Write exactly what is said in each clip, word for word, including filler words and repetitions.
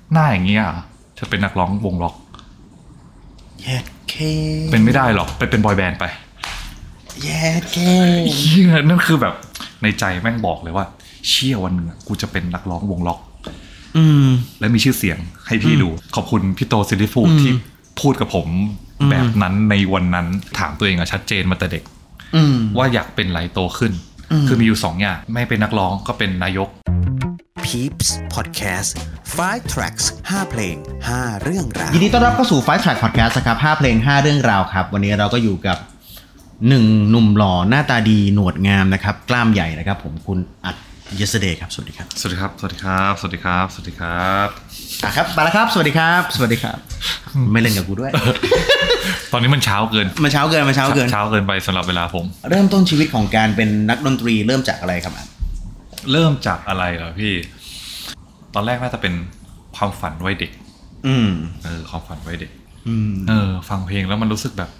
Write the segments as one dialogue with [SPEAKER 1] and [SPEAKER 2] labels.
[SPEAKER 1] หน้าอย่างเงี้ยจะเป็นนักร้องวงล็อก
[SPEAKER 2] แย่เค
[SPEAKER 1] เป็นไม่ได้หรอกไปเป็นบอยแบนด์ไป
[SPEAKER 2] แย่เค
[SPEAKER 1] เหี้ยนั่นคือแบบในใจแม่งบอกเลยว่าเชี่ยวันนึงกูจะเป็นนักร้องวงล็อก
[SPEAKER 2] อืม
[SPEAKER 1] และมีชื่อเสียงให้พี่ดูขอบคุณพี่โตซิลิฟูที่พูดกับผมแบบนั้นในวันนั้นถามตัวเองอะชัดเจนมาแต่เด็กว่าอยากเป็นไรโตขึ้นคือมีอยู่สองอย่างไม่เป็นนักร้องก็เป็นนายก
[SPEAKER 3] Peeps Podcast ไฟว์ Tracks ห้าเพลงห้าเรื่องราว
[SPEAKER 2] ยินดีต้อนรับเข้าสู่ ไฟว์ Track Podcast ครับห้าเพลงห้าเรื่องราวครับวันนี้เราก็อยู่กับหนึ่งหนุ่มหล่อหน้าตาดีหนวดงามนะครับกล้ามใหญ่นะครับผมคุณอัด Yesterday ครับสวัสดีครับ
[SPEAKER 1] สวัสดีครับสวัสดีครับสวัสดีครับสวัสดีครับ
[SPEAKER 2] อ่ะครับมาแล้วครับสวัสดีครับสวัสดีครับไม่เล่นกับกูด้วย
[SPEAKER 1] ตอนนี้มันเช้าเกิน
[SPEAKER 2] มันเช้าเกินมันเช้าเกิน
[SPEAKER 1] เช้าเกินไปสำหรับเวลาผม
[SPEAKER 2] เริ่มต้นชีวิตของการเป็นนักดนตรีเริ่มจากอะไรครับอัด
[SPEAKER 1] เริ่มจากอะไรเหรอพี่ตอนแรกน่าจะเป็นความฝันวัยเด็ก
[SPEAKER 2] อืม
[SPEAKER 1] เออความฝันวัยเด็ก
[SPEAKER 2] อืม
[SPEAKER 1] เออฟังเพลงแล้วมันรู้สึกแบบ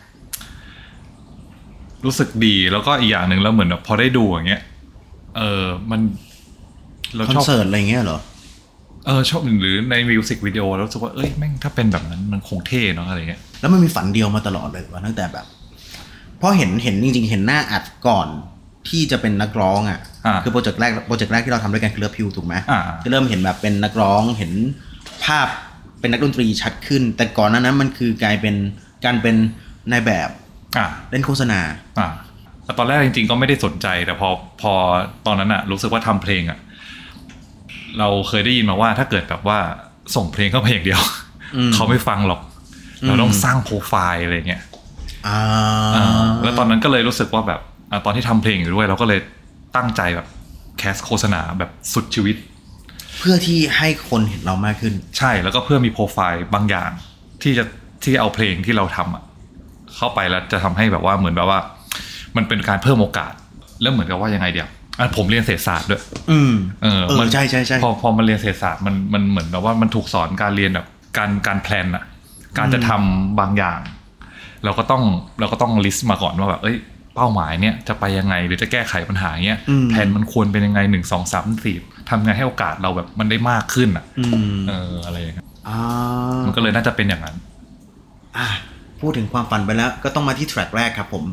[SPEAKER 1] รู้สึกดีแล้วก็อีกอย่างนึงแล้วเหมือนแบบพอได้ดูอย่างเงี้ยเออมัน
[SPEAKER 2] เราชอบคอนเสิร์ตอะไรเงี้ยเหรอ
[SPEAKER 1] เออชอบหรือในมิวสิกวิดีโอแล้วรู้สึกว่าเอ้ยแม่งถ้าเป็นแบบนั้นมันคงเท่เนาะอะไรเงี้ย
[SPEAKER 2] แล้วมันมีฝันเดียวมาตลอดเลยว่าตั้งแต่แบบเพราะเห็นเห็นจริงๆเห็นหน้าอัดก่อนที่จะเป็นนักร้องอ่ะคือโปรเจกต์แรกโปรเจกต์แรกที่เราทำด้วยกันคือเลิฟพิวถูกไหมจะเริ่มเห็นแบบเป็นนักร้องเห็นภาพเป็นนักดนตรีชัดขึ้นแต่ก่อนหน้านั้นมันคือกลายเป็นการเป็นนายแบบเล่นโฆษณา
[SPEAKER 1] แต่ตอนแรกจริงๆก็ไม่ได้สนใจแต่พอพอตอนนั้นอ่ะรู้สึกว่าทำเพลงอ่ะเราเคยได้ยินมาว่าถ้าเกิดแบบว่าส่งเพลงเข้าไปอย่างเดียวเขาไม่ฟังหรอกเราต้องสร้างโปรไฟล์อะไรเงี้ยแล้วตอนนั้นก็เลยรู้สึกว่าแบบตอนที่ทำเพลงอยู่ด้วยเราก็เลยตั้งใจแบบแคสโฆษณาแบบสุดชีวิต
[SPEAKER 2] เพื่อที่ให้คนเห็นเรามากขึ้น
[SPEAKER 1] ใช่แล้วก็เพื่อมีโปรไฟล์บางอย่างที่จะที่เอาเพลงที่เราทำอ่ะเข้าไปแล้วจะทำให้แบบว่าเหมือนแบบว่ามันเป็นการเพิ่มโอกาสแล้วเหมือนกับว่ายังไงเดียวผมเรียนเศรษฐศาสตร์ด้วย
[SPEAKER 2] อืม
[SPEAKER 1] เออ
[SPEAKER 2] เออใช่ใช่ใช่
[SPEAKER 1] พอพอมาเรียนเศรษฐศาสตร์มันมันเหมือนแบบว่ามันถูกสอนการเรียนแบบการการแพลนอ่ะการจะทำบางอย่างเราก็ต้องเราก็ต้องลิสต์มาก่อนว่าแบบเอ้ยเป้าหมายเนี้ยจะไปยังไงหรือจะแก้ไขปัญหาเนี้ยแผนมันควรเป็นยังไงหนึ่งสองสามสี่ทำไงให้โอกาสเราแบบมันได้มากขึ้นอ่ะเอออะไรอย่างเงี้ยมันก็เลยน่าจะเป็นอย่างนั้น
[SPEAKER 2] อ่ะพูดถึงความฝันไปแล้วก็ต้องมาที่แทร็กแรกครับผม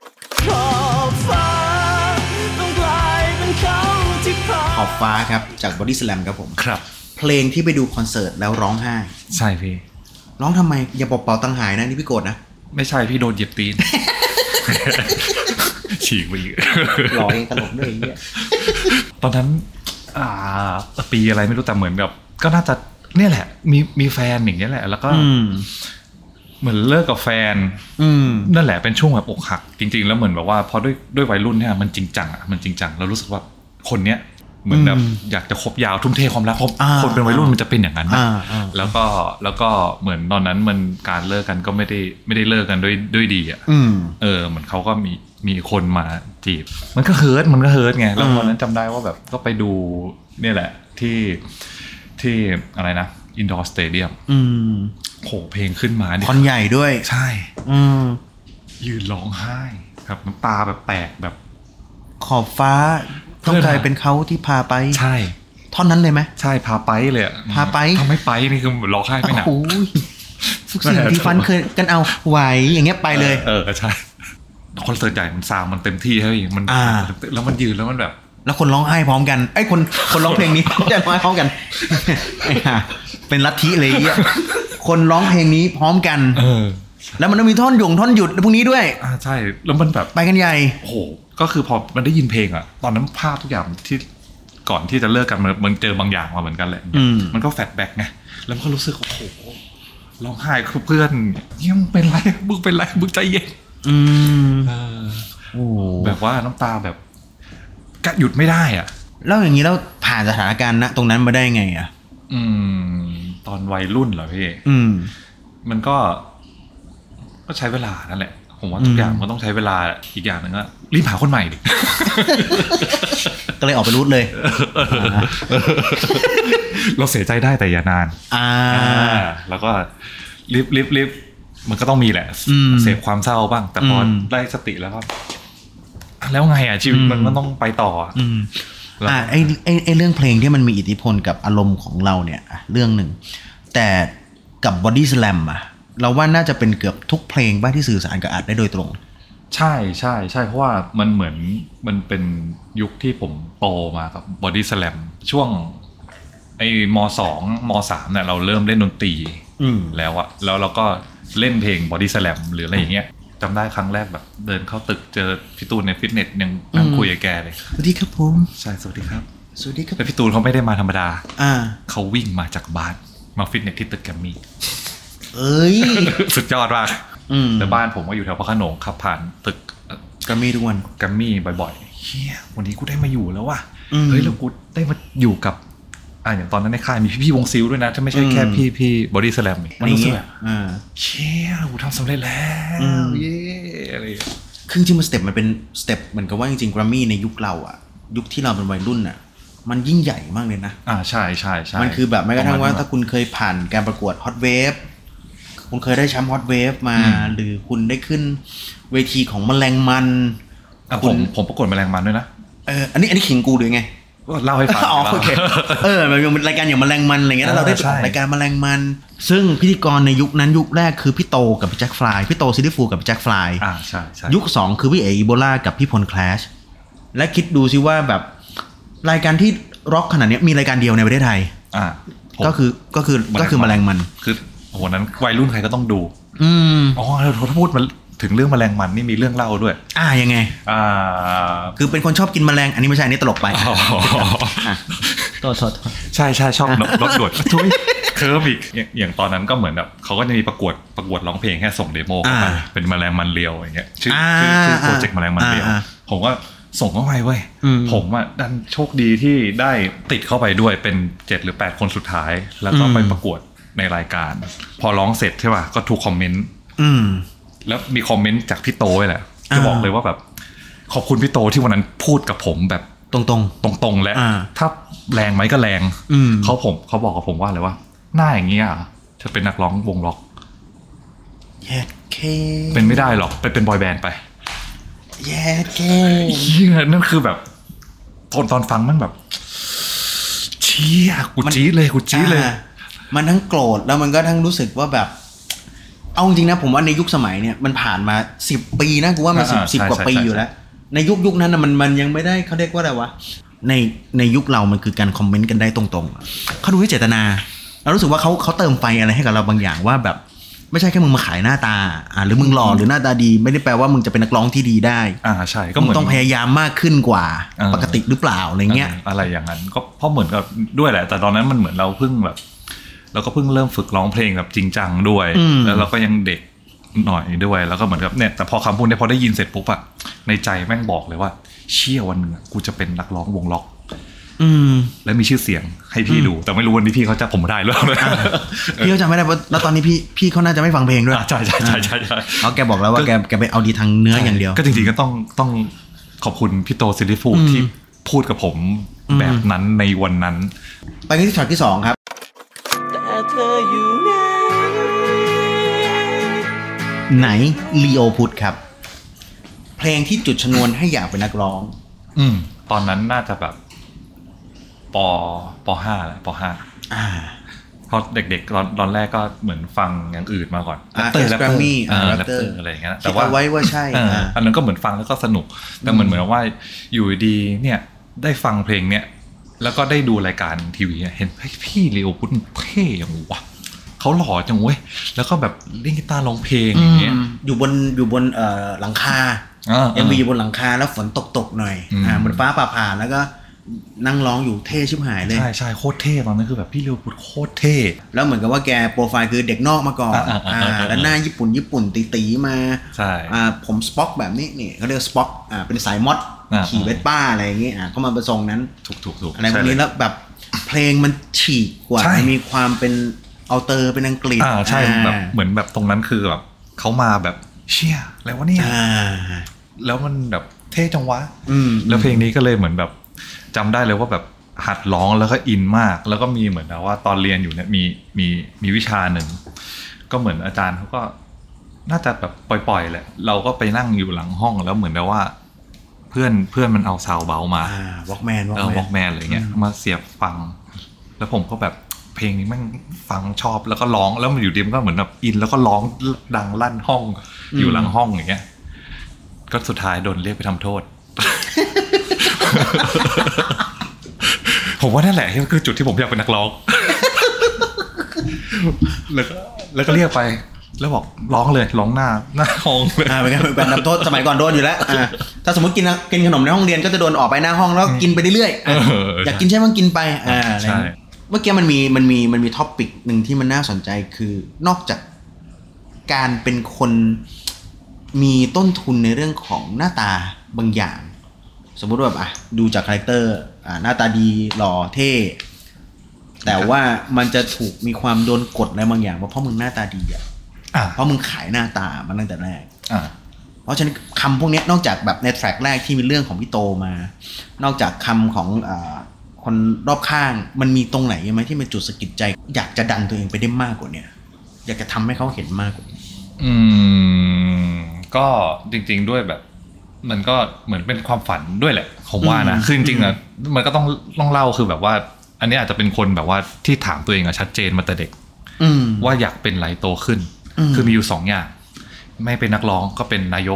[SPEAKER 2] ขอบฟ้าครับจาก Body Slam ครับผม
[SPEAKER 1] ครับ
[SPEAKER 2] เพลงที่ไปดูคอนเสิร์ตแล้วร้องไห้
[SPEAKER 1] ใช่พี่
[SPEAKER 2] ร้องทำไมอย่าเป่าๆตังหายนะนี่พี่โกรธนะ
[SPEAKER 1] ไม่ใช่พี่โดนเหยียบตีน ฉีกไปอีก
[SPEAKER 2] ร้องตลกด้วยอย่างเงี้ย
[SPEAKER 1] ตอนนั้นอ่าปีอะไรไม่รู้แต่เหมือนกับก็น่าจะเนี่ยแหละมีมีแฟนอย่างเงี้ยแหละแล้วก็เหมือนเลิกกับแฟนนั่นแหละเป็นช่วงแบบอกหักจริงๆแล้วเหมือนแบบว่าพอด้วยด้วยวัยรุ่นเนี่ยมันจริงจังอ่ะมันจริงจังเรารู้สึกว่าคนเนี้ยเหมือนแบบอยากจะคบยาวทุ่มเทความรักคนเป็นวัยรุ่นมันจะเป็นอย่างนั้นนะแล้วก็แล้วก็เหมือนตอนนั้นมันการเลิกกันก็ไม่ได้ไม่ได้เลิกกันด้วยด้วยดีอ่ะเออเหมือนเขาก็มีมีคนมาจีบมันก็เฮิร์ตมันก็เฮิร์ตไงแล้วตอนนั้นจำได้ว่าแบบก็ไปดูเนี่ยแหละที่ที่อะไรนะอินดอร์สเตเดียมโหเพลงขึ้นมา
[SPEAKER 2] คอนใหญ่ด้วย
[SPEAKER 1] ใช่ยืนร้องไห้ครับน้ำตาแบบแตกแบบ
[SPEAKER 2] ขอบฟ้าต้องกลายเป็นเขาที่พาไป
[SPEAKER 1] ใช่
[SPEAKER 2] ท่อนนั้นเลยไหม
[SPEAKER 1] ใช่พาไปเลย
[SPEAKER 2] พาไป
[SPEAKER 1] ทำไม่ไปนี่คือร้องไห้ไม่หนัก
[SPEAKER 2] ทุกสิ่งที่ฟันเคยกันเอาไหวอย่างเงี้ยไปเลย
[SPEAKER 1] เออใช่คอนเสิร์ตใหญ่มันซาวมันเต็มที่เฮ้ยมันแล้วมันยืนแล้วมันแบบ
[SPEAKER 2] แล้วคนร้องไห้พร้อมกันไอ้คนคนร้องเพลงนี้จะร้องไห้พร้อมกันเป็นลัทธิเลยอ่ะคนร้องเพลงนี้พร้อมกันแล้วมันต้องมีท่อนหยงท่อนหยุดพวกนี้ด้วย
[SPEAKER 1] อ่าใช่แล้วมันแบบ
[SPEAKER 2] ไปกันใหญ่
[SPEAKER 1] โอ้โหก็คือพอมันได้ยินเพลงอ่ะตอนนั้นภาพทุกอย่างที่ก่อนที่จะเลิกกันมันมันเจอบางอย่างมาเหมือนกันแหละมันก็แฟลชแบ็กไงแล้วมันก็รู้สึกโอ้โหร้องไห้คือเพื่อนยังเป็นไรมึงเป็นไรมึงใจเย็น
[SPEAKER 2] อืม
[SPEAKER 1] โอ้แบบว่าน้ำตาแบบกะหยุดไม่ได้อ่ะ
[SPEAKER 2] แล้วอย่างนี้แล้วผ่านสถานการณ์ณตรงนั้นมาได้ไงอ่ะ
[SPEAKER 1] อืมตอนวัยรุ่นเหรอพี่
[SPEAKER 2] อืม
[SPEAKER 1] มันก็ก็ใช้เวลานั่นแหละผมว่าทุกอย่างมันต้องใช้เวลาอีกอย่างนึงก็รีบหาคนใหม่ดิ
[SPEAKER 2] ก็เลยออกไปรูทเลย
[SPEAKER 1] เราเสียใจได้แต่อย่านาน
[SPEAKER 2] อ่า
[SPEAKER 1] แล้วก็รีบรีบรีบมันก็ต้องมีแหละเสพความเศร้าบ้างแต่พอได้สติแล้วก็แล้วไงอ่ะชีวิตมันก็ต้องไปต่อ
[SPEAKER 2] อ่าไอไอไอเรื่องเพลงที่มันมีอิทธิพลกับอารมณ์ของเราเนี่ยเรื่องหนึ่งแต่กับบอดี้สแลมอ่ะเราว่าน่าจะเป็นเกือบทุกเพลงบ้างที่สื่อสารกับอาร์ตได้โดยตรง
[SPEAKER 1] ใช่ใช่ใช่เพราะว่ามันเหมือนมันเป็นยุคที่ผมโตมากับบอดี้สแลมช่วงไอ้ม.สอง ม.สาม เนี่ยเราเริ่มเล่นดนตรีแล้วอะแล้วเราก็เล่นเพลงบอดี้สแลมหรืออะไรอย่างเงี้ยจำได้ครั้งแรกแบบเดินเข้าตึกเจอพี่ตูนในฟิตเนสยังนั่งคุยกับแกเลย
[SPEAKER 2] สวัสดีครับผม
[SPEAKER 1] ใช่สวัสดีครับ
[SPEAKER 2] สวัสดีครับ
[SPEAKER 1] แต่พี่ตูนเขาไม่ได้มาธรรมดา
[SPEAKER 2] อ่า
[SPEAKER 1] เขาวิ่งมาจากบ้านมาฟิตเนสที่ตึกแกมมี่
[SPEAKER 2] เอ้ย
[SPEAKER 1] สุดยอดมากแต่บ้านผมก็อยู่แถวพระโขนงขับผ่านตึก
[SPEAKER 2] แกมมี่ทุกวัน
[SPEAKER 1] แกมมี่บ่อยๆเฮียวันนี้กูได้มาอยู่แล้วว่ะเฮ้ยแล้วกูได้มาอยู่กับอ่าอย่างตอนนั้นในค่ายมีพี่ๆวงซิลด้วยนะถ้าไม่ใช่แค่พี่พี่บอดี้สแลมมันรู้สึกแบบเชี่ยกูทำสำเร็จแล้วเย้อะไร
[SPEAKER 2] คือจริงมันสเต็ปมันเป็นสเต็ปเหมือนกับว่าจริงๆแกรมมี่ในยุคเราอ่ะยุคที่เราเป็นวัยรุ่นอ่ะมันยิ่งใหญ่มากเลยนะ
[SPEAKER 1] อ่าใช่ใช่ใช่
[SPEAKER 2] มันคือแบบแม้กระทั่งว่าถ้าคุณเคยผ่านการประกวดฮอตเวฟคุณเคยได้แชมป์ฮอตเวฟมาหรือคุณได้ขึ้นเวทีของแมลงมัน
[SPEAKER 1] ผมผมประกวดแมลงมันด้วยนะ
[SPEAKER 2] เอออันนี้อันนี้ขิงกูหรือไง
[SPEAKER 1] เล่าให้ฟัง
[SPEAKER 2] อ๋อโอเคเออมันเป็นรายการอย่างแมลงมันอะไรเงี้ยแล้วเราได้ไปออกรายการแมลงมันซึ่งพิธีกรในยุคนั้นยุคแรกคือพี่โตกับพี่แจ็คฟลายพี่โตซิลลี่ฟูลกับพี่แจ็คฟลาย
[SPEAKER 1] อ่าใช่ใช่
[SPEAKER 2] ยุคสองคือพี่เออีโบลากับพี่พลแคลชและคิดดูซิว่าแบบรายการที่ร็อกขนาดนี้มีรายการเดียวในประเทศไทย
[SPEAKER 1] อ่า
[SPEAKER 2] ก็คือก็คือก็คือแมลงมัน
[SPEAKER 1] คือโหนั้นวัยรุ่นใครก็ต้องดู
[SPEAKER 2] อืม
[SPEAKER 1] อ๋อเราถ้าพูดมันถึงเรื่องแมลงมันนี่มีเรื่องเล่าด้วย
[SPEAKER 2] อ่ายังไง
[SPEAKER 1] อ่า
[SPEAKER 2] คือเป็นคนชอบกินแมลงอันนี้ไม่ใช่อันนี้ตลกไปโทษโทษ
[SPEAKER 1] ใช่ใช่ชอบรถด่วนทุยเคิร์ฟอีกอย่างตอนนั้นก็เหมือนแบบเขาก็จะมีประกวดประกวดร้องเพลงแค่ส่งเดโมเข้าไปเป็นแมลงมันเลียวอย่างเงี้ยชื่อชื่อโปรเจกต์แมลงมันเลียวผมว่าส่งเข้าไปเว้ยผมอ่ะดันโชคดีที่ได้ติดเข้าไปด้วยเป็นเจ็ดหรือแปดคนสุดท้ายแล้วก็ไปประกวดในรายการพอร้องเสร็จใช่ป่ะก็ถูกคอมเมนต์แล้วมีคอมเมนต์จากพี่โตเลยแหละจะบอกเลยว่าแบบขอบคุณพี่โตที่วันนั้นพูดกับผมแบบ
[SPEAKER 2] ตรง
[SPEAKER 1] ๆตรงๆและถ้าแรงไหมก็แรงเขาผมเขาบอกกับผมว่าอะไรว่าหน้าอย่างเงี้ยจะเป็นนักร้องวงล็อก
[SPEAKER 2] แย่เค
[SPEAKER 1] เป็นไม่ได้หรอกไปเป็นบอยแบนด์ไป
[SPEAKER 2] แย่เค
[SPEAKER 1] นั่นคือแบบตอนตอนฟังมันแบบเชี่ยกูจี๊ดเลยกูจี๊ดเลย
[SPEAKER 2] มันทั้งโกรธแล้วมันก็ทั้งรู้สึกว่าแบบเอาจริงนะผมว่าในยุคสมัยเนี่ยมันผ่านมาสิบปีนะกูว่ามันสิบ สิบกว่าปีอยู่แล้วในยุคยุคนั้นนะมันมันยังไม่ได้เขาเรียกว่าอะไรวะในในยุคเรามันคือการคอมเมนต์กันได้ตรงๆเขาดูที่เจตนาเรารู้สึกว่าเขาเขาเติมไฟอะไรให้กับเราบางอย่างว่าแบบไม่ใช่แค่มึงมาขายหน้าตาอ่าหรือมึงหล่อหรือหน้าตาดีไม่ได้แปลว่ามึงจะเป็นนักร้องที่ดีได้
[SPEAKER 1] อ่าใช่
[SPEAKER 2] ก็เหมือนต้องพยายามมากขึ้นกว่าปกติหรือเปล่าอะไรเงี้ย
[SPEAKER 1] อะไรอย่างนั้นก็เพราะเหมือนกับด้วยแหละแต่ตอนนั้นมันเหมือนเราเพิ่งแบบเราก็เพิ่งเริ่มฝึกร้องเพลงแบบจริงจังด้วยแล้วเราก็ยังเด็กหน่อยด้วยแล้วก็เหมือนกับเนี่ยแต่พอคำพูดเนี่ยพอได้ยินเสร็จปุ๊บอะในใจแม่งบอกเลยว่าเชี่ยวันนึงกูจะเป็นนักร้องวงล็อกแล้วมีชื่อเสียงให้พี่ดูแต่ไม่รู้วันนี้พี่เขาจะผมได้หรือเปล่า
[SPEAKER 2] พี่เขาจำไม่ได้แล้วตอนนี้พี่พี่เขาน่าจะไม่ฟังเพลงด้วย
[SPEAKER 1] ใช่ใช่ใช่ใช่ใช่
[SPEAKER 2] เพราะแกบอกแล้วว่าแกแกไปเอาดีทางเนื้ออย่างเดียว
[SPEAKER 1] ก็จริงๆก็ต้องต้องขอบคุณพี่โตซิลลี่ฟูลที่พูดกับผมแบบนั้นในวันนั้น
[SPEAKER 2] ไปกันที่ช็อตที่สองครับแต่เธออยู่ไหนลีโอพุทธครับเพลงที่จุดชนวนให้อยากเป็นนักร้อง
[SPEAKER 1] อืมตอนนั้นน่าจะแบบปปห้าแหละปห้า
[SPEAKER 2] อ่า
[SPEAKER 1] เพราะเด็กๆตอนตอนแรกก็เหมือนฟังอย่างอื่นมาก่อน
[SPEAKER 2] แรปเตอร์แรปเตอร์
[SPEAKER 1] แรปเตอร์อะไรอย่างเงี้ยแต่
[SPEAKER 2] ว่าไว้ว่าใช่
[SPEAKER 1] อันนั้นก็เหมือนฟังแล้วก็สนุกแต่เหมือนเหมือนว่าอยู่ดีเนี่ยได้ฟังเพลงเนี้ยแล้วก็ได้ดูรายการทีวีเห็นพี่ลีโอพุทธเท่อย่างวะเขาหล่อจังเว้ยแล้วก็แบบเล่นกีตาร์ร้องเพลงอย่างเงี้ย
[SPEAKER 2] อยู่บนอยู่บนเอ่อหลังคาเอ็มวีอยู่บนหลังคาแล้วฝนตกๆหน่อยอ่าเหมือนฟ้าผ่าๆแล้วก็นั่งร้องอยู่เท่ชิบหายเลย
[SPEAKER 1] ใช่ใช่โคตรเท่ตอนนั้นคือแบบพี่ลีโอพุทธโคตรเท่
[SPEAKER 2] แล้วเหมือนกับว่าแกโปรไฟล์คือเด็กนอกมาก่อนอ่าแล้วหน้าญี่ปุ่นญี่ปุ่นตีๆมา
[SPEAKER 1] ใช่
[SPEAKER 2] อ่าผมสป็อกแบบนี้นี่เขาเรียกสป็อกอ่าเป็นสายมอดขี่เวสป้าอะไรอย่างเงี้ยอ่าเข้ามาเป็นทรงนั้น
[SPEAKER 1] ถูกถูกถูก
[SPEAKER 2] อะไรพวกนี้แล้วแบบเพลงมันฉีกกว่ามีความเป็นเอาเตอร์เป็นอังกฤษ
[SPEAKER 1] อ่าใช่แบบเหมือนแบบตรงนั้นคือแบบเขามาแบบเชี่ยแล้ววะเนี่ยแล้วมันแบบเท่จังวะแล้วเพลงนี้ก็เลยเหมือนแบบจำได้เลยว่าแบบหัดร้องแล้วก็อินมากแล้วก็มีเหมือนว่าตอนเรียนอยู่เนี่ยมีมีมีวิชาหนึ่งก็เหมือนอาจารย์เขาก็น่าจะแบบปล่อยๆแหละเราก็ไปนั่งอยู่หลังห้องแล้วเหมือนแบบว่าเพื่อนเพื่อนมันเอาซาวเบามาว
[SPEAKER 2] อล์กแมน
[SPEAKER 1] เออวอล์กแมนอะไรเงี้ยมาเสียบฟังแล้วผมก็แบบเพลงนี้แม่งฟังชอบแล้วก็ร้องแล้วมันอยู่ดีมันก็เหมือนแบบอินแล้วก็ร้องดังลั่นห้องอยู่หลังห้องอย่างเงี้ยก็สุดท้ายโดนเรียกไปทำโทษ ผมว่านั่นแหละคือจุดที่ผมอยากเป็นนักร้อง แล้วก็แล้วก็เรียกไปแล้วบอกร้องเลยร้องหน้าหน้าห้องเลย
[SPEAKER 2] อ่าเป็นไงเป็นทำโทษสมัยก่อนโดนอยู่แล้วอ่าถ้าสมมติกินกินขนมในห้องเรียนก็จะโดนออกไปหน้าห้องแล้วกินไปเรื่อยๆอยากกินใช่ไหมกินไปอ่าใช่เมื่อกี้มันมีมันมีมันมีท็อปิกหนึ่งที่มันน่าสนใจคือนอกจากการเป็นคนมีต้นทุนในเรื่องของหน้าตาบางอย่างสมมุติว่าแบบอ่ะดูจากคาแรคเตอร์อ่าหน้าตาดีหล่อเท่แต่ว่ามันจะถูกมีความโดนกดอะไรบางอย่างเพราะมึงหน้าตาดีอ่ะเพราะมึงขายหน้าตามาตั้งแต่แรกเพราะฉะนั้นคำพวกนี้นอกจากแบบในแทร็กแรกที่มีเรื่องของพี่โตมานอกจากคำของอ่าคนรอบข้างมันมีตรงไหนไหมที่เป็นจุดสะกิดใจอยากจะดันตัวเองไปได้มากกว่านี้อยากจะทำให้เขาเห็นมากกว่านี้
[SPEAKER 1] อืมก็จริงๆด้วยแบบมันก็เหมือนเป็นความฝันด้วยแหละผมว่านะคือจริงๆอ่ะมันก็ต้องต้องเล่าคือแบบว่าอันนี้อาจจะเป็นคนแบบว่าที่ถามตัวเองอะชัดเจนมาแต่เด็กว่าอยากเป็นอะไรโตขึ้นคือมีอยู่สองอย่างไม่เป็นนักร้องก็เป็นนายก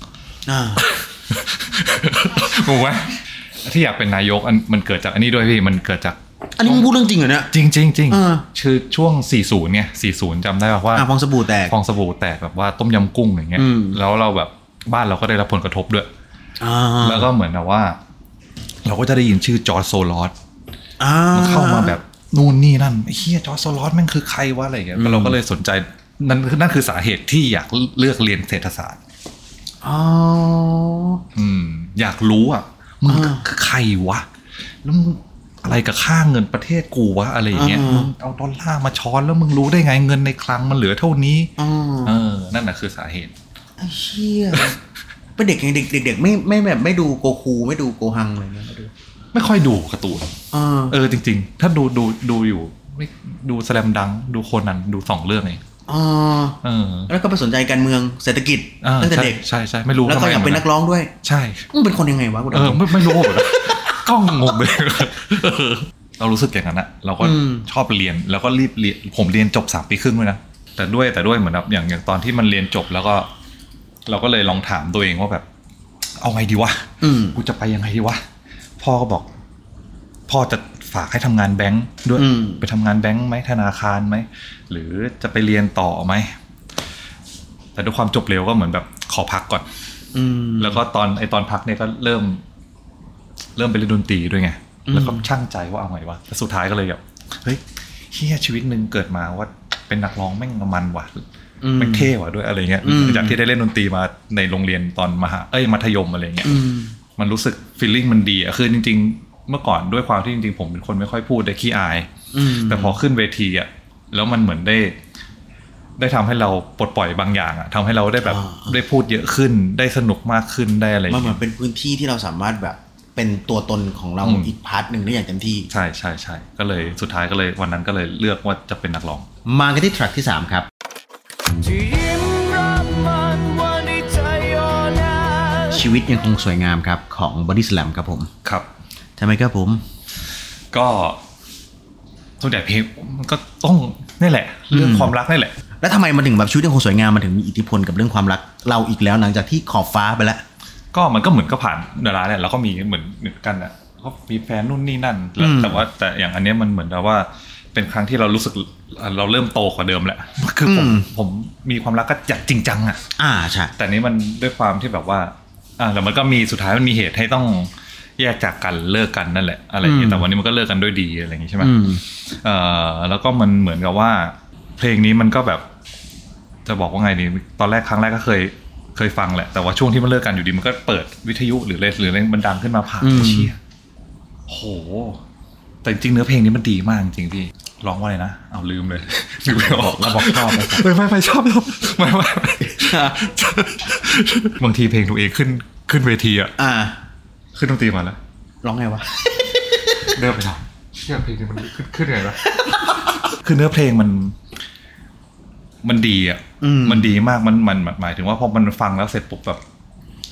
[SPEAKER 1] งงไหมที่อยากเป็นนายกมันเกิดจากอันนี้ด้วยพี่มันเกิดจาก
[SPEAKER 2] อันนี้มึงพูดเรื่องจริงเหรอเนี่ย
[SPEAKER 1] จริงจริงจริงคือช่วงสี่สิบไงสี่สิบจำได้ป่ะว่า
[SPEAKER 2] ฟองสบู่แตก
[SPEAKER 1] ฟองสบู่แตกแบบว่าต้มยำกุ้งอย่างเงี้ยแล้วเราแบบบ้านเราก็ได้รับผลกระทบด้วยแล้วก็เหมือนแบบว่าเราก็จะได้ยินชื่อจอร์จโซลอสมันเข้ามาแบบนู่นนี่นั่นไอ้เหี้ยจอร์จโซลอสแม่งคือใครวะอะไรอย่างเงี้ยเราก็เลยสนใจนั่นนั่นคือสาเหตุที่อยากเลือกเรียนเศรษฐศาสตร์
[SPEAKER 2] อ๋อ
[SPEAKER 1] อืมอยากรู้อ่ะมึงคือใครวะแล้วมึงอะไรกับค่าเงินประเทศกูวะอะไรอย่างเงี้ยมึงเอาดอลลาร์มาช้อนแล้วมึงรู้ได้ไงเงินในคลังมันเหลือเท่านี้เออนั่นน่ะคือสาเหตุ
[SPEAKER 2] ไอ้เหี้ยเป็นเด็กเด็กเด็กไม่ไม่แบบไม่ดูโกคูไม่ดูโกฮังอะไรเงี้ยไม่ดู
[SPEAKER 1] ไม่ค่อยดูการ์ตูนเออจริงๆถ้าดูดูดูอยู่ไม่ดูแสลมดังดูโคนันดูสองเรื่องเอง
[SPEAKER 2] อ๋อเออแล้วก็ไปสนใจการเมืองเศรษฐกิจตั้งแต่เด็ก
[SPEAKER 1] ใช่ใช่ไม่รู้
[SPEAKER 2] แล้วก็อยากเป็นนักร้องด้วย
[SPEAKER 1] ใช่
[SPEAKER 2] มึงเป็นคนยังไงวะ
[SPEAKER 1] เออไม่ไม่รู้ก็งงเลยเรารู้สึกอย่างนั้นนะเราก็ชอบเรียนแล้วก็รีบเรียนผมเรียนจบสามปีครึ่งด้วยนะแต่ด้วยแต่ด้วยเหมือนแบบอย่างอย่างตอนที่มันเรียนจบแล้วก็เราก็เลยลองถามตัวเองว่าแบบเอาไงดีวะกูจะไปยังไงดีวะพ่อก็บอกพ่อจะฝากให้ทำงานแบงค์ด้วยไปทำงานแบงค์ไหมธนาคารไหมหรือจะไปเรียนต่อไหมแต่ด้วยความจบเร็วก็เหมือนแบบขอพักก่อนแล้วก็ตอนไอตอนพักเนี่ยก็เริ่มเริ่มไปเล่นดนตรีด้วยไงแล้วก็ช่างใจว่าเอาไงวะแต่สุดท้ายก็เลยแบบเฮ้ยเฮียชีวิตนึงเกิดมาว่าเป็นนักร้องแม่งมันว่ะแม่งเท่ว่ะด้วยอะไรเงี้ยจากที่ได้เล่นดนตรีมาในโรงเรียนตอนมหาเอ้ยมัธยมอะไรเงี้ยมันรู้สึกฟีลลิ่งมันดีอ่ะคือจริงๆเมื่อก่อนด้วยความที่จริงๆผมเป็นคนไม่ค่อยพูดได้ขี้อายแต่พอขึ้นเวทีอ่ะแล้วมันเหมือนได้ได้ทำให้เราปลดปล่อยบางอย่างอ่ะทำให้เราได้แบบได้พูดเยอะขึ้นได้สนุกมากขึ้นได้อะไร
[SPEAKER 2] มันเหมือนเป็นพื้นที่ที่เราสามารถแบบเป็นตัวตนของเราอีกพาร์ทหนึ่งได้อย่างเต็มที่
[SPEAKER 1] ใช่ใช่ใช่ก็เลยสุดท้ายก็เลยวันนั้นก็เลยเลือกว่าจะเป็นนักร้อง
[SPEAKER 2] มากันที่แทร็กที่สามครับชีวิตยังคงสวยงามครับของ Body Slam ครับผม
[SPEAKER 1] ครับ
[SPEAKER 2] ทำไมครับผม
[SPEAKER 1] ก็ส่วนใหญ่เพลงมันก็ต้องนี่แหละเรื่องความรักนี่แหละ
[SPEAKER 2] แล้วทำไมมันถึงแบบชีวิตยังคงสวยงามมันถึงมีอิทธิพลกับเรื่องความรักเราอีกแล้วหลังจากที่ขอบฟ้าไปแล้ว
[SPEAKER 1] ก็มันก็เหมือนก็ผ่านเวลาเนี่ยเราก็มีเหมือนเหมือนกันอ่ะก็มีแฟนนู่นนี่นั่นแต่ว่าแต่อย่างอันนี้มันเหมือนกับว่าเป็นครั้งที่เรารู้สึกเราเริ่มโตกว่าเดิมแหละคือผมผมมีความรักก็อยากจริงจังอ่ะ
[SPEAKER 2] อ่าใช่
[SPEAKER 1] แต่นี้มันด้วยความที่แบบว่าอ่าแต่มันก็มีสุดท้ายมันมีเหตุให้ต้องแยกจากกันเลิกกันนั่นแหละอะไรอย่างเงี้ยแต่วันนี้มันก็เลิกกันด้วยดีอะไรอย่างงี้ใช่ไหมเอ่อแล้วก็มันเหมือนกับว่าเพลงนี้มันก็แบบจะบอกว่าไงดีตอนแรกครั้งแรกก็เคยเคยฟังแหละแต่ว่าช่วงที่มันเลิกกันอยู่ดีมันก็เปิดวิทยุหรืออะไรหรืออะไรมันดังขึ้นมาผ่านเชี่ยโหแต่จริงๆเนื้อเพลงนี้มันดีมากจริงพี่ร้องว่าอะไรนะเอาลืมเลยลืมไม่ออกแล้วบอกชอบไม่ไม่ไม่ชอบชอบไม่ไม่บางทีเพลงตัวเองขึ้นขึ้นเวทีอ่ะขึ้นดนตรีมาแล้ว
[SPEAKER 2] ร้องไงวะ
[SPEAKER 1] เดินไปทำเชี่ยเพลงนี้มันขึ้นขึ้นไงวะคือเนื้อเพลงมันมันดีอ่ะมันดีมากมันมันหมายถึงว่าพอมันฟังแล้วเสร็จปุ๊บแบบ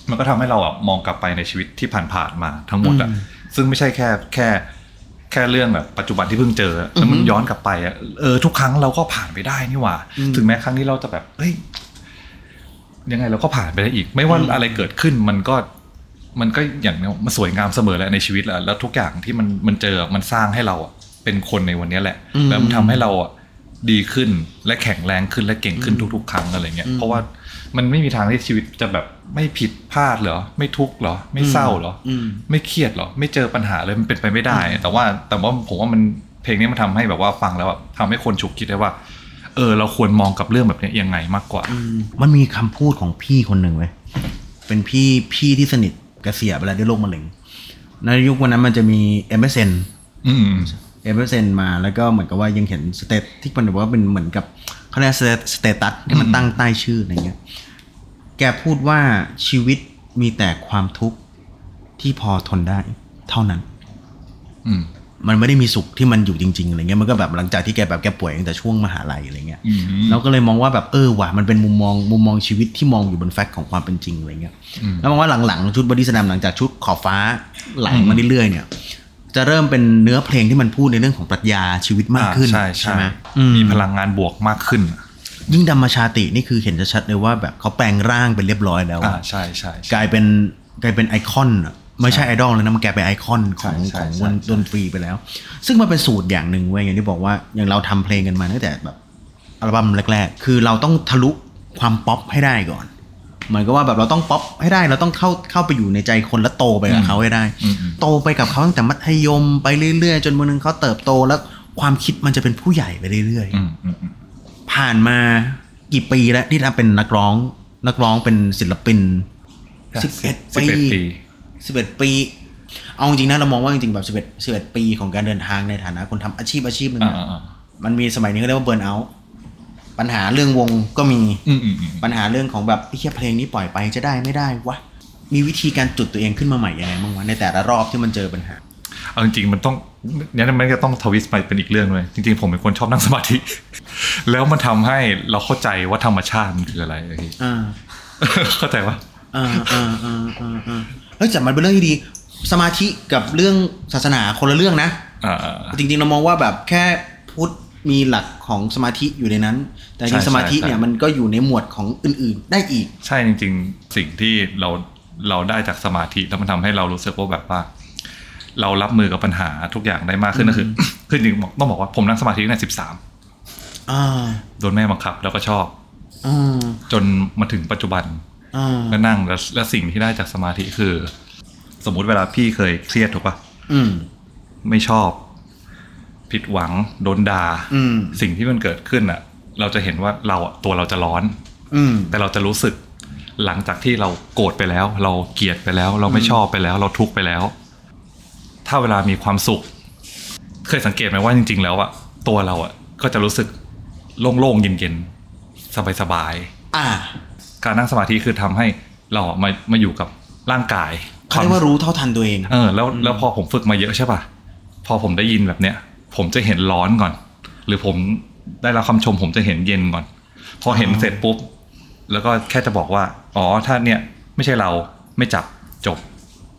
[SPEAKER 1] มันก็ทำให้เราอ่ะมองกลับไปในชีวิตที่ผ่านๆมาทั้งหมดอ่ะซึ่งไม่ใช่แค่แค่แค่เรื่องแบบปัจจุบันที่เพิ่งเจอแล้วมันย้อนกลับไปอ่ะเออทุกครั้งเราก็ผ่านไปได้นี่หว่าถึงแม้ครั้งนี้เราจะแบบเฮ้ยยังไงเราก็ผ่านไปได้อีกไม่ว่าอะไรเกิดขึ้นมันก็มันก็อย่างนี้มันสวยงามเสมอแหละในชีวิตแหละแล้วทุกอย่างที่มันมันเจอมันสร้างให้เราอ่ะเป็นคนในวันนี้แหละแล้วมันทำให้เราอ่ะดีขึ้นและแข็งแรงขึ้นและเก่งขึ้นทุกๆครั้งอะไรเงี้ยเพราะว่ามันไม่มีทางที่ชีวิตจะแบบไม่ผิดพลาดเหรอไม่ทุกข์เหรอไม่เศร้าเหรอไม่เครียดเหรอไม่เจอปัญหาเลยมันเป็นไปไม่ได้แต่ว่าแต่ว่าผมว่ามันเพลงนี้มันทำให้แบบว่าฟังแล้วทำให้คนฉุกคิดได้ว่าเออเราควรมองกับเรื่องแบบนี้ยังไงมากกว่า
[SPEAKER 2] มันมีคำพูดของพี่คนหนึ่งเว้ยเป็นพี่พี่ที่สนิทกเสียไปแล้วด้วยโรคมะเร็งในยุควันนั้นมันจะมี เอ็ม เอส เอ็น
[SPEAKER 1] อืม
[SPEAKER 2] เอ็ม เอส เอ็น มาแล้วก็เหมือนกับว่ายังเห็นสเตตที่มันบอกว่าเป็นเหมือนกับเขาเรียกสเตตัสที่มันตั้งใต้ชื่ออะไรเงี้ยแกพูดว่าชีวิตมีแต่ความทุกข์ที่พอทนได้เท่านั้น
[SPEAKER 1] อืม
[SPEAKER 2] มันไม่ได้มีสุขที่มันอยู่จริงๆอะไรเงี้ยมันก็แบบหลังจากที่แกแบบแกป่วยตั้งแต่ช่วงมหาลัยอะไรเงี้ยเราก็เลยมองว่าแบบเออว่ะมันเป็นมุมมองมุมมองชีวิตที่มองอยู่บนแฟกต์ของความเป็นจริงอะไรเงี้ยแล้วมองว่าหลังๆชุดบอดี้สแลมหลังจากชุดขอบฟ้าไหลมาเรื่อยๆเนี่ยจะเริ่มเป็นเนื้อเพลงที่มันพูดในเรื่องของปรัชญาชีวิตมากขึ้นใช่ไหม
[SPEAKER 1] มีพลังงานบวกมากขึ้น
[SPEAKER 2] ยิ่งดัมมชาตินี่คือเห็นชัดเลยว่าแบบเขาแปลงร่างเป็นเรียบร้อยแล้ว
[SPEAKER 1] อ่าใช่ใช่
[SPEAKER 2] กลายเป็นกลายเป็นไอคอนไม่ใช่ไอดอลเลยนะมันแกเป็นไอคอนของของวงดนตรีไปแล้วซึ่งมันเป็นสูตรอย่างหนึ่งเว้ยอย่างที่บอกว่าอย่างเราทำเพลงกันมาตั้งแต่แบบอัลบั้มแรกๆคือเราต้องทะลุความป๊อปให้ได้ก่อนเหมือนกับว่าแบบเราต้องป๊อปให้ได้เราต้องเข้าเข้าไปอยู่ในใจคนและโตไปกับเขาให้ได้โตไปกับเขาตั้งแต่มัธยมไปเรื่อยๆจนวันนึงเขาเติบโตแล้วความคิดมันจะเป็นผู้ใหญ่ไปเรื่อยๆผ่านมากี่ปีแล้วที่ทำเป็นนักร้องนักร้องเป็นศิลปินสิบเอ็ดปีสิบเอ็ดปีเอาจริงๆนะเรามองว่าจริงๆแบบสิบเอ็ด สิบเอ็ดปีของการเดินทางในฐานะคนทำอาชีพอาชีพนึงมันมีสมัยนี้เขาเรียกว่าเบิร์นเอาท์ปัญหาเรื่องวงก็มีปัญหาเรื่องของแบบไอ้เพลงนี้ปล่อยไปจะได้ไม่ได้วะมีวิธีการจุดตัวเองขึ้นมาใหม่ยังไงบ้างวะในแต่ละรอบที่มันเจอปัญหา
[SPEAKER 1] เอาจริงๆมันต้องเนี่ยมันก็ต้องทวิสต์ไปเป็นอีกเรื่องเลยจริงๆผมเป็นคนชอบนั่งสมาธิแล้วมันทำให้เราเข้าใจว่าธรรมชาติมันคืออะไรไอ้ที่เข้าใจปะ
[SPEAKER 2] อ่าอ่าอ่าอ่าอ่าเฮ้ยแต่มันเป็นเรื่องที่ดีสมาธิกับเรื่องศาสนาคนละเรื่องนะจริงๆเรามองว่าแบบแค่พุทธมีหลักของสมาธิอยู่ในนั้นแต่จริงสมาธิเนี่ยมันก็อยู่ในหมวดของอื่นๆได้อีก
[SPEAKER 1] ใช่จริงๆสิ่งที่เราเราได้จากสมาธิแล้วมันทำให้เรารู้สึกว่าแบบว่าเรารับมือกับปัญหาทุกอย่างได้มากขึ้นก็คือคือจริงๆต้องบอกว่าผมนั่งสมาธิตั้งแต่สิบสามโดนแม่บังคับแล้วก็ชอบจนมาถึงปัจจุบันก็นั่งแล้วและสิ่งที่ได้จากสมาธิคือสมมุติเวลาพี่เคยเครียดถูกป่ะไม่ชอบผิดหวังโดนด่าสิ่งที่มันเกิดขึ้นอ่ะเราจะเห็นว่าเราตัวเราจะร้อนแต่เราจะรู้สึกหลังจากที่เราโกรธไปแล้วเราเกลียดไปแล้วเราไม่ชอบไปแล้วเราทุกข์ไปแล้วถ้าเวลามีความสุขเคยสังเกตไหมว่าจริงๆแล้วอ่ะตัวเราอ่ะก็จะรู้สึกโล่งๆเย็นๆสบายๆอ่าการนั่งสมาธิคือทำให้เรามามาอยู่กับร่างกาย
[SPEAKER 2] เขาเรียกว่ารู้เท่าทันตัวเอง
[SPEAKER 1] เออแล้วแล้วพอผมฝึกมาเยอะใช่ป่ะพอผมได้ยินแบบเนี้ยผมจะเห็นร้อนก่อนหรือผมได้รับคำชมผมจะเห็นเย็นก่อนพอเห็นเสร็จปุ๊บแล้วก็แค่จะบอกว่าอ๋อถ้าเนี่ยไม่ใช่เราไม่จับจบ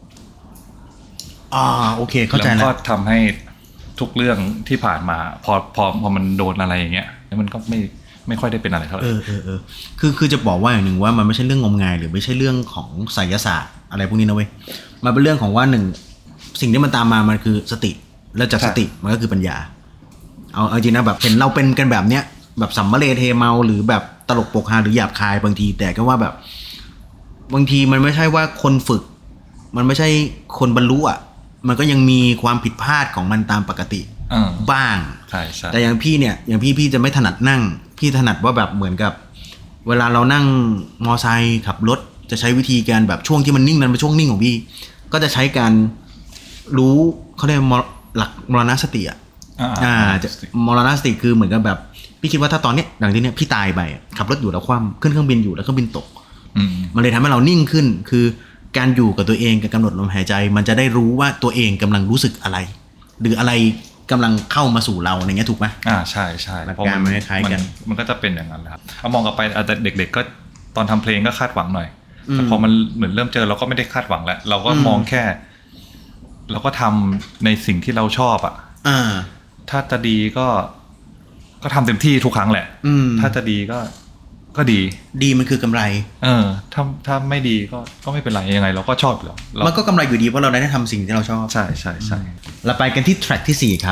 [SPEAKER 2] อ่าโอเคเข้าใจแล้ว
[SPEAKER 1] ก็ทำให้ทุกเรื่องที่ผ่านมาพอพอพอมันโดนอะไรอย่างเงี้ยแล้วมันก็ไม่ไม่ค่อยได้เป็นอะไรเท่าไหร่
[SPEAKER 2] เออเออเออคือคือจะบอกว่าอย่างหนึ่งว่ามันไม่ใช่เรื่องงมงายหรือไม่ใช่เรื่องของไสยศาสตร์อะไรพวกนี้นะเว้ยมันเป็นเรื่องของว่าหนึ่งสิ่งที่มันตามมามันคือสติแล้วจากสติมันก็คือปัญญาเอาเอาจริงนะแบบเห็นเราเป็นกันแบบเนี้ยแบบสัมมาเลเทเมาหรือแบบตลกโปกฮาหรือหยาบคายบางทีแต่ก็ว่าแบบบางทีมันไม่ใช่ว่าคนฝึกมันไม่ใช่คนบรรลุอ่ะมันก็ยังมีความผิดพลาดของมันตามปกติบ้าง
[SPEAKER 1] ใช่ใช่
[SPEAKER 2] แต่อย่างพี่เนี่ยอย่างพี่พี่จะไม่ถนัดนั่งพี่ถนัดว่าแบบเหมือนกับเวลาเรานั่งมอไซค์ขับรถจะใช้วิธีการแบบช่วงที่มันนิ่งนั้นเป็นช่วงนิ่งของพี่ก็จะใช้การรู้เขาเรียกหลักมรณสติอ่ะอ่าจะมรณสติคือเหมือนกับแบบพี่คิดว่าถ้าตอนเนี้ยดังที่เนี้ยพี่ตายไปขับรถอยู่แล้วคว่ำขึ้นเครื่องบินอยู่แล้วเครื่องบินตกมันเลยทำให้เรานิ่งขึ้นคือการอยู่กับตัวเองกับกำหนดลมหายใจมันจะได้รู้ว่าตัวเองกำลังรู้สึกอะไรหรืออะไรกำลังเข้ามาสู่เราอย่างเงี้ยถูกไหม
[SPEAKER 1] อ่าใช่ใช่
[SPEAKER 2] เพราะมันคล้ายกัน
[SPEAKER 1] มันก็จะเป็นอย่างนั้นแหละครับเอามองกลับไปอาจจะเด็กๆก็ตอนทำเพลงก็คาดหวังหน่อยแต่พอมันเหมือนเริ่มเจอเราก็ไม่ได้คาดหวังแล้วเราก็มองแค่เราก็ทำในสิ่งที่เราชอบอ่ะถ้าจะดีก็ก็ทำเต็มที่ทุกครั้งแหละถ้าจะดีก็ก็ดี
[SPEAKER 2] ดีมันคือกำไร
[SPEAKER 1] เออถ้าถ้าไม่ดีก็ก็ไม่เป็นไรยังไงเราก็ชอบอยู่แล้ว
[SPEAKER 2] มันก็กำไรอยู่ดีเพราะเราได้ทำสิ่งที่เราชอบ
[SPEAKER 1] ใช่ใช่ใช่
[SPEAKER 2] เราไปกันที่แทร็กที่สี่ครับ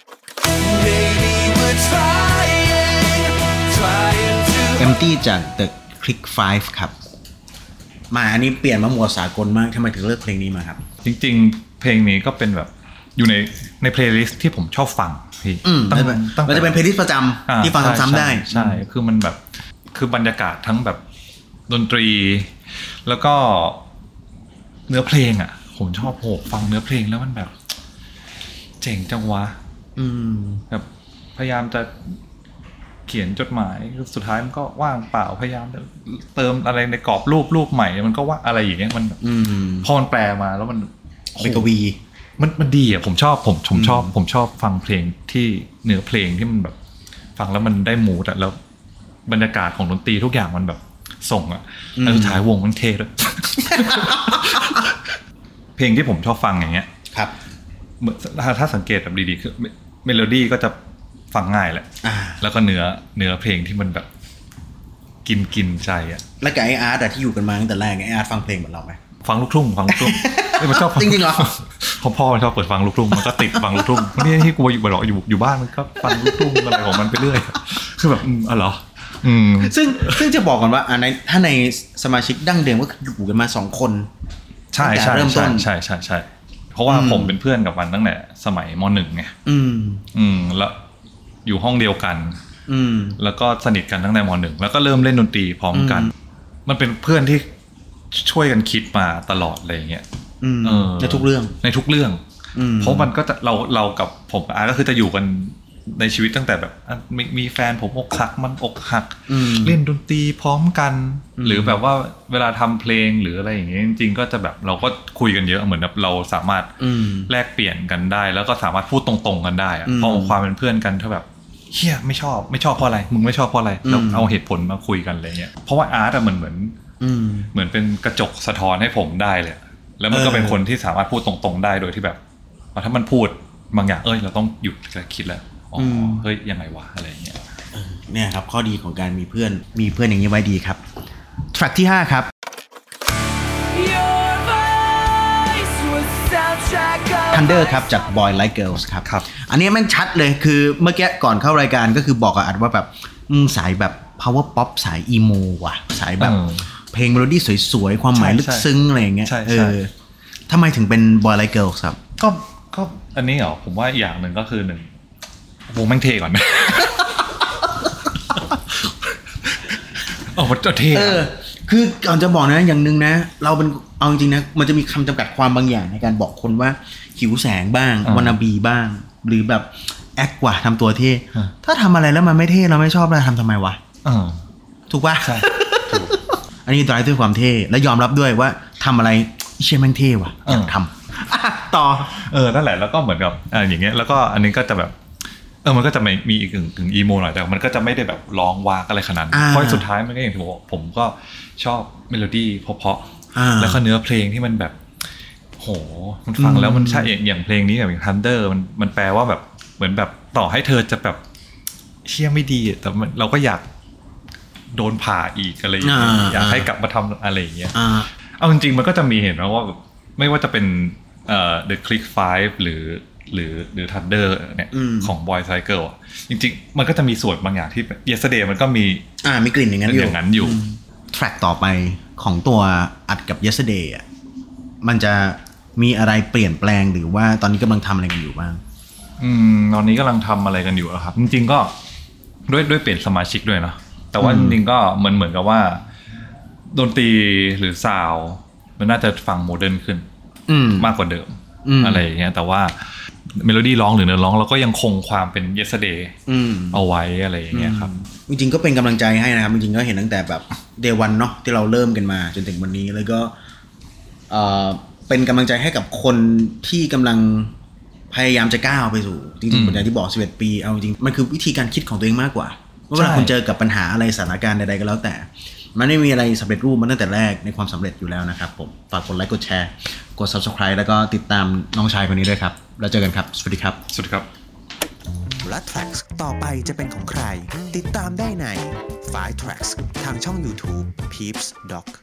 [SPEAKER 2] Empty จาก The Click ไฟว์ ครับมาอันนี้เปลี่ยนมาหมวดสากลมากทำไมถึงเลือกเพลงนี้มาครับ
[SPEAKER 1] จริงๆเพลงนี้ก็เป็นแบบอยู่ในในเพลย์ลิสต์ที่ผมชอบฟังพี่
[SPEAKER 2] มันจะเป็นเพลย์ลิสต์ประจำที่ฟังซ้ำๆได้
[SPEAKER 1] ใช่คือมันแบบคือบรรยากาศทั้งแบบดนตรีแล้วก็เนื้อเพลงอ่ะผมชอบโหฟังเนื้อเพลงแล้วมันแบบเจ๋งจังวะแบบพยายามจะเขียนจดหมายสุดท้ายมันก็ว่างเปล่าพยายามเติมอะไรในกรอบรูปรูปใหม่มันก็ว่าอะไรอย่างเงี้ยมันพอมันแปลมาแล้วมัน
[SPEAKER 2] เป็นกวี
[SPEAKER 1] มันมันดีอ่ะผมชอบผมผมชอบผมชอบฟังเพลงที่เนื้อเพลงที่มันแบบฟังแล้วมันได้มูดอ่ะแล้วบรรยากาศของดนตรีทุกอย่างมันแบบส่งอ่ะแล้วสุดท้ายวงมันเท่ด้วย เพลงที่ผมชอบฟังอย่างเงี้ย
[SPEAKER 2] ครับ
[SPEAKER 1] ถ้าถ้าสังเกตแบบดีๆคือเมโลดี้ก็จะฟังง่ายแหละแล้วก็เนื้อเนื้อเพลงที่มันแบบกินกินใจอ่ะ
[SPEAKER 2] แล้วกับไออาร์ตที่อยู่กันมาตั้งแต่แรกไออาร์ตฟังเพลงเหมือนเราไหม
[SPEAKER 1] ฟังลูกทุ่งฟังลูกทุ่งมันชอบ
[SPEAKER 2] จริงๆเหรอ
[SPEAKER 1] พ่อพ่อมันชอบเปิดฟังลูกทุ่งมันก็ติดฟังลูกทุ่งนี่ที่กูอยู่บ่อยอยู่อยู่บ้านมันก็ฟังลูกทุ่งอะไรของมันไปเรื่อยคือแบบอ๋อเหรอ
[SPEAKER 2] ซึ่งซึ่งจะบอกก่อนว่าในถ้าในสมาชิกดั้งเดิมก็อยู่กันมาสองคน
[SPEAKER 1] ใช่ใช่เริ่มต้นใช่ใช่ใช่เพราะว่าผมเป็นเพื่อนกับมันตั้งแต่สมัยม.หนึ่ง ไงอืมอืมแล้วอยู่ห้องเดียวกันอืมแล้วก็สนิทกันตั้งแต่ม.หนึ่ง แล้วก็เริ่มเล่นดนตรีพร้อมกันมันเป็นเพื่อนที่ช่วยกันคิดมาตลอดอะไรอย่างเงี้ย
[SPEAKER 2] ในทุกเรื่อง
[SPEAKER 1] ในทุกเรื่องเพราะมันก็จะเราเรากับผมกับอาก็คือจะอยู่กันในชีวิตตั้งแต่แบบมีมีแฟนผมอกหักมันอกหักเล่นดนตรีพร้อมกันหรือแบบว่าเวลาทำเพลงหรืออะไรอย่างเงี้ยจริงๆก็จะแบบเราก็คุยกันเยอะเหมือนแบบเราสามารถแลกเปลี่ยนกันได้แล้วก็สามารถพูดตรงๆกันได้อะเพราะความเป็นเพื่อนกันถ้าแบบเฮียไม่ชอบไม่ชอบเพราะอะไรมึงไม่ชอบเพราะอะไรแล้วเอาเหตุผลมาคุยกันอะไรเงี้ยเพราะว่าอาร์ตอะมันเหมือนเหมือนเป็นกระจกสะท้อนให้ผมได้เลยแล้วมันก็เป็นคนที่สามารถพูดตรงๆได้โดยที่แบบถ้ามันพูดบางอย่างเอ้ยเราต้องหยุดคิดแล้วอ๋อเฮ้ยยังไงวะอะไรอย่างเงี้ย
[SPEAKER 2] เนี่ยครับข้อดีของการมีเพื่อนมีเพื่อนอย่างนี้ไว้ดีครับแทร็กที่ห้าครับ Thunder ครับจาก Boy Like Girls ครับครับอันนี้มันชัดเลยคือเมื่อกี้ก่อนเข้ารายการก็คือบอกกับอัดว่าแบบสายแบบ power pop สาย emo ว่ะสายแบบเพลงเมโลดี้สวยๆความหมายลึกซึ้งอะไรอย่างเงี้ยเออทำไมถึงเป็น Boy Like Girls ครับ
[SPEAKER 1] ก็ก็อันนี้เหรอผมว่าอย่างหนึ่งก็คือหนึ่งวงแม่งเท่ก่อนนะโอ้โหเท่
[SPEAKER 2] เออคือก่อนจะบอกนะอย่างนึงนะเราเป็นเอาจริงๆนะมันจะมีคำจำกัดความบางอย่างในการบอกคนว่าหิวแสงบ้างวานาบีบ้างหรือแบบแอคกว่าทำตัวเท่ถ้าทำอะไรแล้วมันไม่เท่เราไม่ชอบเราทำทำไมวะถูกป่ะใช่ถูกอันนี้driveด้วยความเท่และยอมรับด้วยว่าทำอะไรเชี่ยแม่งเท่ว่ะอยากทำต่อ
[SPEAKER 1] เออนั่นแหละแล้วก็เหมือนกับอ่าอย่างเงี้ยแล้วก็อันนี้ก็จะแบบเออมันก็จะไม่มีอีกกึ่งกึ่งอีโมหน่อยแต่มันก็จะไม่ได้แบบร้องวากอะไรขนาดนั้นเพราะสุดท้ายมันก็อย่างที่บอกผมก็ชอบเมโลดี้เพราะๆแล้วก็เนื้อเพลงที่มันแบบโหมันฟังแล้วมันใช่อย่างเพลงนี้อย่าง Thunder มันมันแปลว่าแบบเหมือนแบบต่อให้เธอจะแบบเชี่ยไม่ดีแต่เราก็อยากโดนผ่าอีกอะไรอย่างเงี้ยอยากให้กลับมาทำอะไรอย่างเงี้ยเอาจริงๆมันก็จะมีเห็นนะว่าไม่ว่าจะเป็นเอ่อ The Click ไฟว์ หรือหรือหรือ Thunder เนี่ยของ Boy Cycle อ่ะจริงๆมันก็จะมีส่วนบางอย่างที่ Yesterday มันก็มี
[SPEAKER 2] อ่ามีกลิ่นอย่างนั้นอยู่
[SPEAKER 1] อย่างนั้นอยู่
[SPEAKER 2] แทร็กต่อไปของตัวอัดกับ Yesterday อ่ะมันจะมีอะไรเปลี่ยนแปลงหรือว่าตอนนี้กำลังทำอะไรกันอยู่บ้าง
[SPEAKER 1] อืมตอนนี้กำลังทำอะไรกันอยู่ครับจริงๆก็ด้วยด้วยเปลี่ยนสมาชิกด้วยเนาะแต่ว่าจริงๆก็เหมือนเหมือนกับว่าดนตรีหรือซาวด์มันน่าจะฟังโมเดิร์นขึ้นมากกว่าเดิมอะไรอย่างเงี้ยแต่ว่าเมโลดี้ร้องหรือเนื้อร้องเราก็ยังคงความเป็น Yesterday เอาไว้อะไรอย่างเงี้ยครับ
[SPEAKER 2] จริงๆก็เป็นกำลังใจให้นะครับจริงๆก็เห็นตั้งแต่แบบ Day วันเนาะที่เราเริ่มกันมาจนถึงวันนี้แล้วก็เอ่อเป็นกำลังใจให้กับคนที่กำลังพยายามจะก้าวไปสู่จริงๆเหมือนที่บอกสิบเอ็ดปีเอาจริงมันคือวิธีการคิดของตัวเองมากกว่าว่าเวลาคุณเจอกับปัญหาอะไรสถานการณ์ใดๆก็แล้วแต่มันไม่มีอะไรสำเร็จรูปมาตั้งแต่แรกในความสำเร็จอยู่แล้วนะครับผมฝากกดไลค์กดแชร์กด Subscribe แล้วก็ติดตามน้องชายคนนี้ด้วยครับแล้วเจอกันครับสวัสดีครับ
[SPEAKER 1] สวัสดีครับ
[SPEAKER 3] และ Tracks ต่อไปจะเป็นของใครติดตามได้ใน ไฟว์ Tracks ทางช่อง YouTube Peeps Doc